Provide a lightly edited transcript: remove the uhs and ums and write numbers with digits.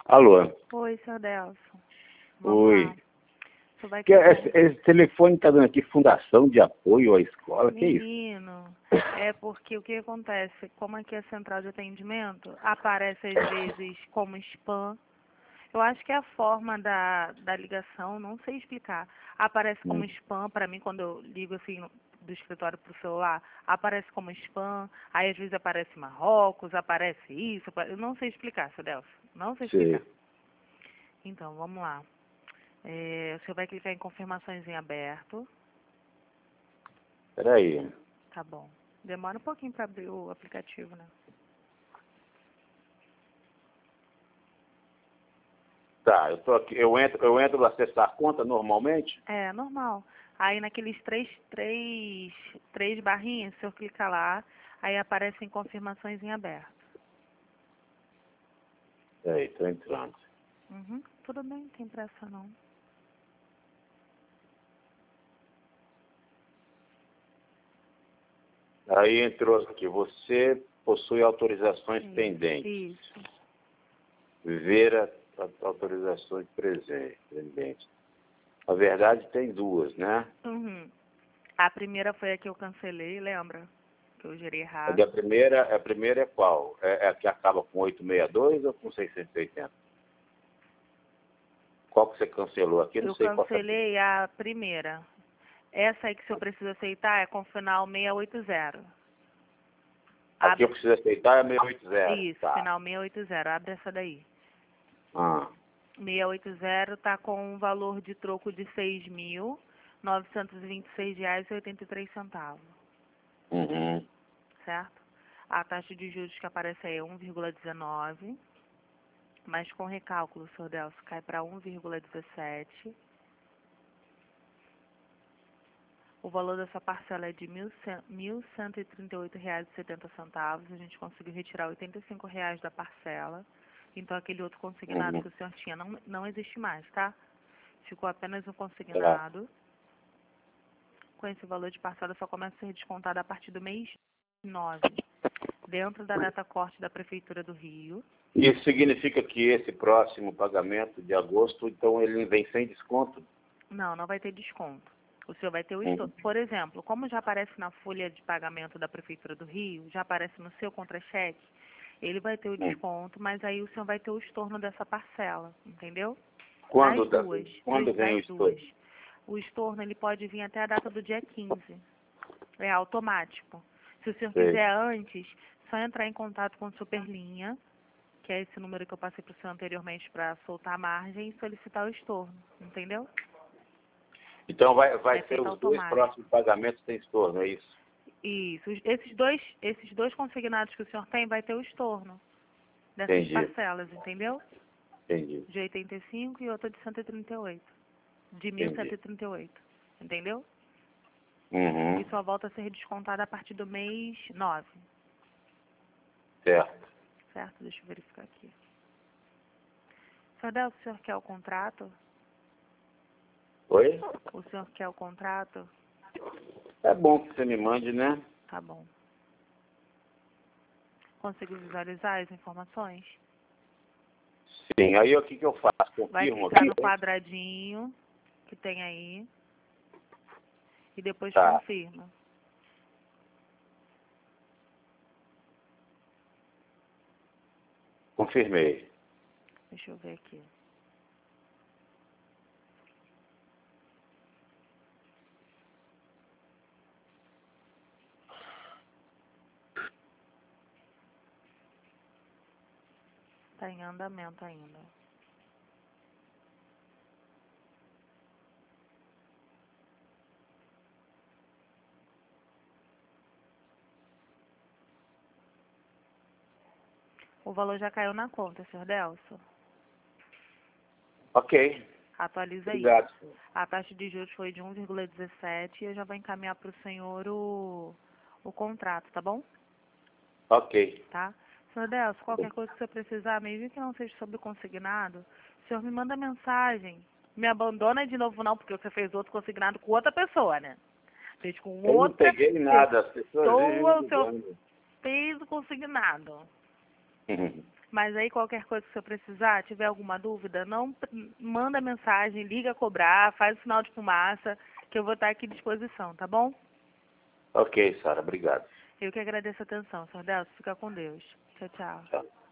Alô? Oi, seu Delson. Oi. Lá. Você vai Esse telefone está dando aqui Fundação de Apoio à Escola, que é isso? Menino, é porque o que acontece, como aqui é central de atendimento, aparece às vezes como spam. Eu acho que é a forma da ligação, não sei explicar. Aparece como spam, para mim, quando eu ligo assim do escritório para o celular, aparece como spam, aí às vezes aparece Marrocos, aparece isso, eu não sei explicar, seu Delson, não sei explicar. Então, vamos lá. O senhor vai clicar em confirmações em aberto. Peraí. Tá bom. Demora um pouquinho para abrir o aplicativo, né? Tá, eu tô aqui, eu entro para acessar a conta normalmente? É, normal. Aí naqueles três barrinhas, se o senhor clicar lá, aí aparecem confirmações em aberto. Peraí, tô entrando. Uhum, tudo bem, não tem pressa não. Aí entrou aqui, você possui autorizações pendentes. Isso. Ver autorizações pendentes. Na verdade, tem duas, né? Uhum. A primeira foi a que eu cancelei, lembra? Que eu gerei A errado. primeira é qual? É a que acaba com 862 ou com 680? Qual que você cancelou aqui? Não Eu sei qual que é. cancelei a primeira. Essa aí que o senhor precisa aceitar é com final 680. Aqui eu preciso aceitar é 680. Isso, Tá. final 680. Abre essa daí. Ah, 680 está com um valor de troco de R$ 6.926,83, uhum. certo? A taxa de juros que aparece aí é 1,19, mas com recálculo, senhor Delcio, cai para 1,17. O valor dessa parcela é de R$ 1.138,70. A gente conseguiu retirar R$ 85 da parcela. Então, aquele outro consignado que o senhor tinha não existe mais, tá? Ficou apenas um consignado. Com esse valor de parcela só começa a ser descontado a partir do mês 9, dentro da data corte da Prefeitura do Rio. Isso significa que esse próximo pagamento de agosto, então ele vem sem desconto? Não vai ter desconto. O senhor vai ter o estorno. Por exemplo, como já aparece na folha de pagamento da Prefeitura do Rio, já aparece no seu contra-cheque, ele vai ter o desconto, mas aí o senhor vai ter o estorno dessa parcela, entendeu? Quando vem o estorno? O estorno ele pode vir até a data do dia 15. É automático. Se o senhor quiser antes, só entrar em contato com a Superlinha, que é esse número que eu passei para o senhor anteriormente para soltar a margem e solicitar o estorno, entendeu? Então vai ser os automático. dois próximos pagamentos sem estorno, é isso? Isso. Esses dois consignados que o senhor tem vai ter o estorno dessas parcelas, entendeu? Entendi. De 85 e outra de 138. De 1.138. Entendeu? Uhum. E só volta a ser descontada a partir do mês 9. Certo. Certo? Deixa eu verificar aqui. Senhor Delcio, o senhor quer o contrato? Oi? O senhor quer o contrato? É bom que você me mande, né? Tá bom. Conseguiu visualizar as informações? Sim. Aí o que eu faço? Vai Confirmo clicar aqui? no quadradinho que tem aí e depois Tá. confirma. Confirmei. Deixa eu ver aqui. Está em andamento ainda. O valor já caiu na conta, senhor Delcio. Ok. Atualiza aí. Obrigado. A taxa de juros foi de 1,17 e eu já vou encaminhar para o senhor o contrato, tá bom? Ok. Tá? Senhor Delcio, qualquer coisa que você precisar, mesmo que não seja sobre o consignado, o senhor me manda mensagem. Me abandona de novo não, porque você fez outro consignado com outra pessoa, né? Fez com Eu não outra peguei nada, as pessoas vivem me pessoa, o senhor ligando. fez o consignado. Uhum. Mas aí qualquer coisa que você precisar, tiver alguma dúvida, não manda mensagem, liga a cobrar, faz o sinal de fumaça, que eu vou estar aqui à disposição, tá bom? Ok, Sara, obrigado. Eu que agradeço a atenção, Sr. Delcio. Fica com Deus. Tchau, tchau. Tchau.